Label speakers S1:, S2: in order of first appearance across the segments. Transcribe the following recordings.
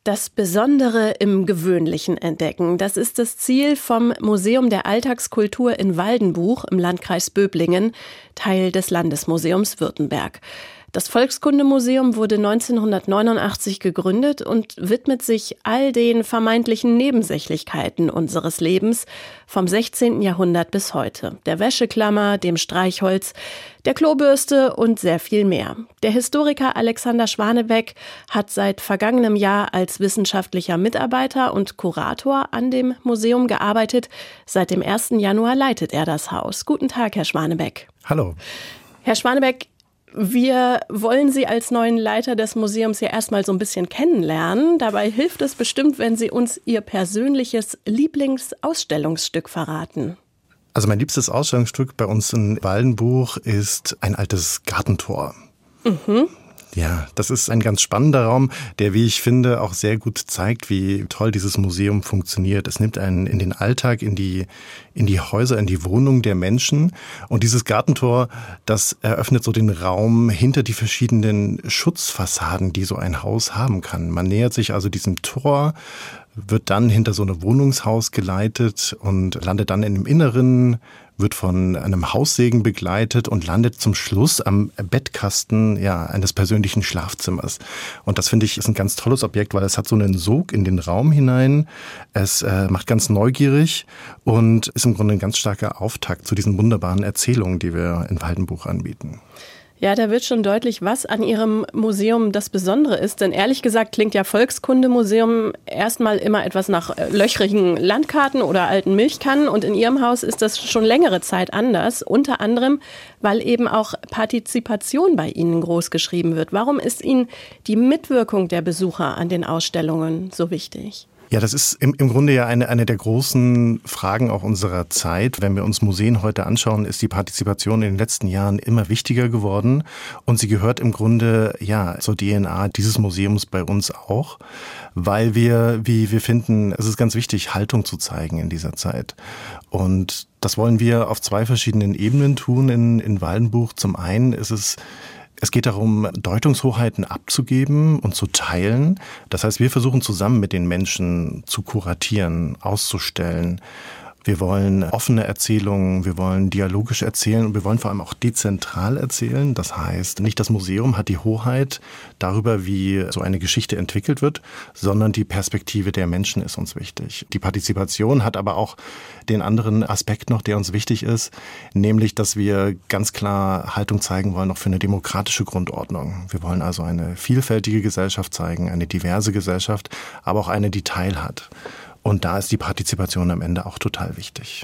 S1: Das Besondere im Gewöhnlichen entdecken. Das ist das Ziel vom Museum der Alltagskultur in Waldenbuch im Landkreis Böblingen, Teil des Landesmuseums Württemberg. Das Volkskundemuseum wurde 1989 gegründet und widmet sich all den vermeintlichen Nebensächlichkeiten unseres Lebens vom 16. Jahrhundert bis heute. Der Wäscheklammer, dem Streichholz, der Klobürste und sehr viel mehr. Der Historiker Alexander Schwanebeck hat seit vergangenem Jahr als wissenschaftlicher Mitarbeiter und Kurator an dem Museum gearbeitet. Seit dem 1. Januar leitet er das Haus. Guten Tag, Herr Schwanebeck.
S2: Hallo.
S1: Herr Schwanebeck, wir wollen Sie als neuen Leiter des Museums ja erstmal so ein bisschen kennenlernen. Dabei hilft es bestimmt, wenn Sie uns Ihr persönliches Lieblingsausstellungsstück verraten.
S2: Also mein liebstes Ausstellungsstück bei uns in Waldenbuch ist ein altes Gartentor. Ja, das ist ein ganz spannender Raum, der, wie ich finde, auch sehr gut zeigt, wie toll dieses Museum funktioniert. Es nimmt einen in den Alltag, in die Häuser, in die Wohnung der Menschen. Und dieses Gartentor, das eröffnet so den Raum hinter die verschiedenen Schutzfassaden, die so ein Haus haben kann. Man nähert sich also diesem Tor, wird dann hinter so ein Wohnungshaus geleitet und landet dann in dem Inneren, wird von einem Haussegen begleitet und landet zum Schluss am Bettkasten eines persönlichen Schlafzimmers. Und das finde ich ist ein ganz tolles Objekt, weil es hat so einen Sog in den Raum hinein. Es macht ganz neugierig und ist im Grunde ein ganz starker Auftakt zu diesen wunderbaren Erzählungen, die wir in Waldenbuch anbieten.
S1: Ja, da wird schon deutlich, was an Ihrem Museum das Besondere ist. Denn ehrlich gesagt klingt ja Volkskundemuseum erstmal immer etwas nach löchrigen Landkarten oder alten Milchkannen. Und in Ihrem Haus ist das schon längere Zeit anders. Unter anderem, weil eben auch Partizipation bei Ihnen groß geschrieben wird. Warum ist Ihnen die Mitwirkung der Besucher an den Ausstellungen so wichtig?
S2: Ja, das ist im Grunde ja eine der großen Fragen auch unserer Zeit. Wenn wir uns Museen heute anschauen, ist die Partizipation in den letzten Jahren immer wichtiger geworden. Und sie gehört im Grunde zur DNA dieses Museums bei uns auch, weil wie wir finden, es ist ganz wichtig, Haltung zu zeigen in dieser Zeit. Und das wollen wir auf zwei verschiedenen Ebenen tun in Waldenbuch. Zum einen es geht darum, Deutungshoheiten abzugeben und zu teilen. Das heißt, wir versuchen zusammen mit den Menschen zu kuratieren, auszustellen. Wir wollen offene Erzählungen, wir wollen dialogisch erzählen und wir wollen vor allem auch dezentral erzählen. Das heißt, nicht das Museum hat die Hoheit darüber, wie so eine Geschichte entwickelt wird, sondern die Perspektive der Menschen ist uns wichtig. Die Partizipation hat aber auch den anderen Aspekt noch, der uns wichtig ist, nämlich, dass wir ganz klar Haltung zeigen wollen, auch für eine demokratische Grundordnung. Wir wollen also eine vielfältige Gesellschaft zeigen, eine diverse Gesellschaft, aber auch eine, die teilhat. Und da ist die Partizipation am Ende auch total wichtig.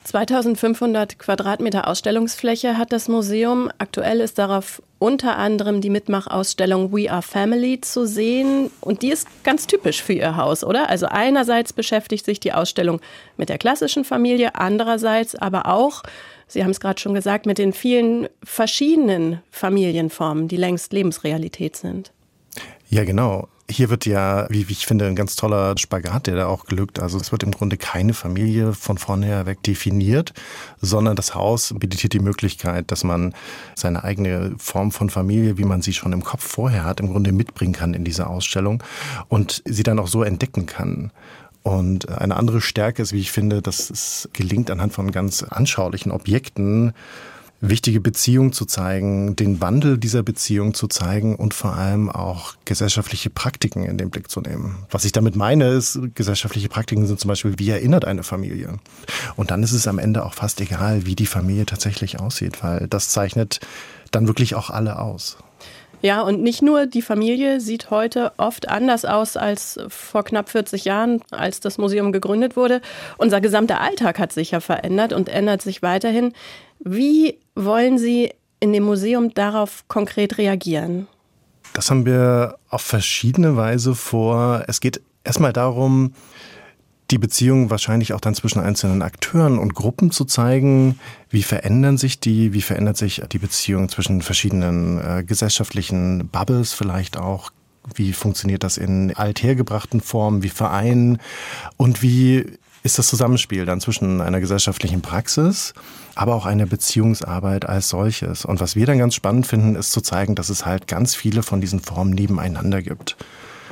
S1: 2500 Quadratmeter Ausstellungsfläche hat das Museum. Aktuell ist darauf unter anderem die Mitmachausstellung We Are Family zu sehen. Und die ist ganz typisch für Ihr Haus, oder? Also einerseits beschäftigt sich die Ausstellung mit der klassischen Familie, andererseits aber auch, Sie haben es gerade schon gesagt, mit den vielen verschiedenen Familienformen, die längst Lebensrealität sind.
S2: Ja, genau. Hier wird ja, wie ich finde, ein ganz toller Spagat, der da auch glückt. Also es wird im Grunde keine Familie von vornherein weg definiert, sondern das Haus bietet die Möglichkeit, dass man seine eigene Form von Familie, wie man sie schon im Kopf vorher hat, im Grunde mitbringen kann in diese Ausstellung und sie dann auch so entdecken kann. Und eine andere Stärke ist, wie ich finde, dass es gelingt, anhand von ganz anschaulichen Objekten wichtige Beziehungen zu zeigen, den Wandel dieser Beziehung zu zeigen und vor allem auch gesellschaftliche Praktiken in den Blick zu nehmen. Was ich damit meine, ist, gesellschaftliche Praktiken sind zum Beispiel, wie erinnert eine Familie? Und dann ist es am Ende auch fast egal, wie die Familie tatsächlich aussieht, weil das zeichnet dann wirklich auch alle aus.
S1: Ja, und nicht nur die Familie sieht heute oft anders aus als vor knapp 40 Jahren, als das Museum gegründet wurde. Unser gesamter Alltag hat sich ja verändert und ändert sich weiterhin. Wie wollen Sie in dem Museum darauf konkret reagieren?
S2: Das haben wir auf verschiedene Weise vor. Es geht erstmal darum, die Beziehung wahrscheinlich auch dann zwischen einzelnen Akteuren und Gruppen zu zeigen. Wie verändert sich die Beziehung zwischen verschiedenen gesellschaftlichen Bubbles vielleicht auch? Wie funktioniert das in althergebrachten Formen wie Vereinen? Und wie ist das Zusammenspiel dann zwischen einer gesellschaftlichen Praxis, aber auch einer Beziehungsarbeit als solches? Und was wir dann ganz spannend finden, ist zu zeigen, dass es halt ganz viele von diesen Formen nebeneinander gibt.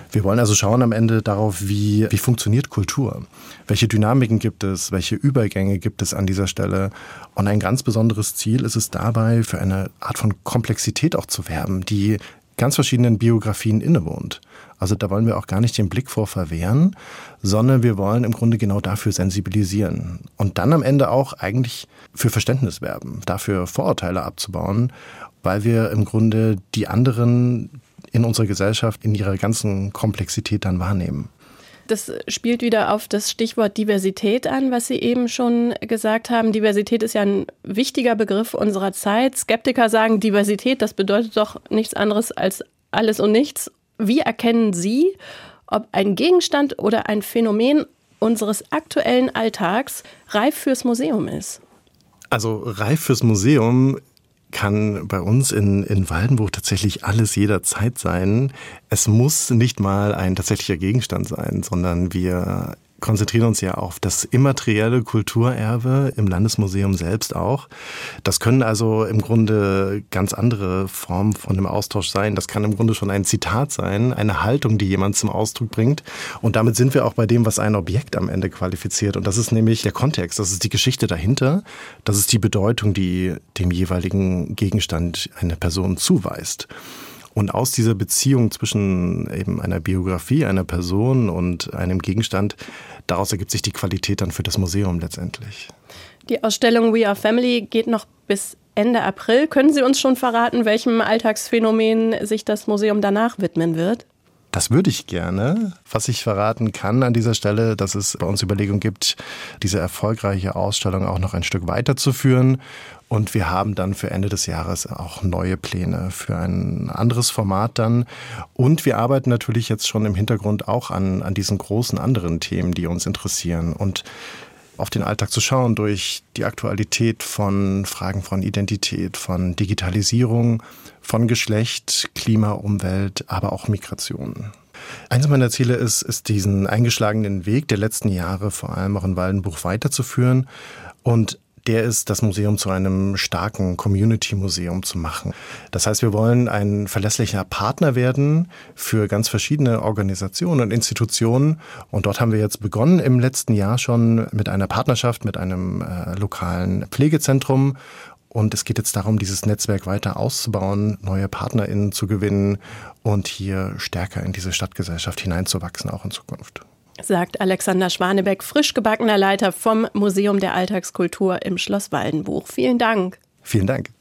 S2: Wir wollen also schauen am Ende darauf, wie funktioniert Kultur? Welche Dynamiken gibt es? Welche Übergänge gibt es an dieser Stelle? Und ein ganz besonderes Ziel ist es dabei, für eine Art von Komplexität auch zu werben, die ganz verschiedenen Biografien innewohnt. Also da wollen wir auch gar nicht den Blick vor verwehren, sondern wir wollen im Grunde genau dafür sensibilisieren. Und dann am Ende auch eigentlich für Verständnis werben, dafür Vorurteile abzubauen, weil wir im Grunde die anderen in unserer Gesellschaft in ihrer ganzen Komplexität dann wahrnehmen.
S1: Das spielt wieder auf das Stichwort Diversität an, was Sie eben schon gesagt haben. Diversität ist ja ein wichtiger Begriff unserer Zeit. Skeptiker sagen, Diversität, das bedeutet doch nichts anderes als alles und nichts. Wie erkennen Sie, ob ein Gegenstand oder ein Phänomen unseres aktuellen Alltags reif fürs Museum ist?
S2: Also reif fürs Museum kann bei uns in Waldenbuch tatsächlich alles jederzeit sein. Es muss nicht mal ein tatsächlicher Gegenstand sein, sondern wir konzentrieren uns ja auf das immaterielle Kulturerbe im Landesmuseum selbst auch. Das können also im Grunde ganz andere Formen von einem Austausch sein. Das kann im Grunde schon ein Zitat sein, eine Haltung, die jemand zum Ausdruck bringt. Und damit sind wir auch bei dem, was ein Objekt am Ende qualifiziert. Und das ist nämlich der Kontext, das ist die Geschichte dahinter, das ist die Bedeutung, die dem jeweiligen Gegenstand eine Person zuweist. Und aus dieser Beziehung zwischen eben einer Biografie, einer Person und einem Gegenstand, daraus ergibt sich die Qualität dann für das Museum letztendlich.
S1: Die Ausstellung We Are Family geht noch bis Ende April. Können Sie uns schon verraten, welchem Alltagsphänomen sich das Museum danach widmen wird?
S2: Das würde ich gerne. Was ich verraten kann an dieser Stelle, dass es bei uns Überlegungen gibt, diese erfolgreiche Ausstellung auch noch ein Stück weiterzuführen. Und wir haben dann für Ende des Jahres auch neue Pläne für ein anderes Format dann. Und wir arbeiten natürlich jetzt schon im Hintergrund auch an diesen großen anderen Themen, die uns interessieren. Und auf den Alltag zu schauen durch die Aktualität von Fragen von Identität, von Digitalisierung, von Geschlecht, Klima, Umwelt, aber auch Migration. Eines meiner Ziele ist diesen eingeschlagenen Weg der letzten Jahre vor allem auch in Waldenbuch weiterzuführen und der ist, das Museum zu einem starken Community-Museum zu machen. Das heißt, wir wollen ein verlässlicher Partner werden für ganz verschiedene Organisationen und Institutionen. Und dort haben wir jetzt begonnen im letzten Jahr schon mit einer Partnerschaft mit einem lokalen Pflegezentrum. Und es geht jetzt darum, dieses Netzwerk weiter auszubauen, neue PartnerInnen zu gewinnen und hier stärker in diese Stadtgesellschaft hineinzuwachsen, auch in Zukunft.
S1: Sagt Alexander Schwanebeck, frisch gebackener Leiter vom Museum der Alltagskultur im Schloss Waldenbuch. Vielen Dank.
S2: Vielen Dank.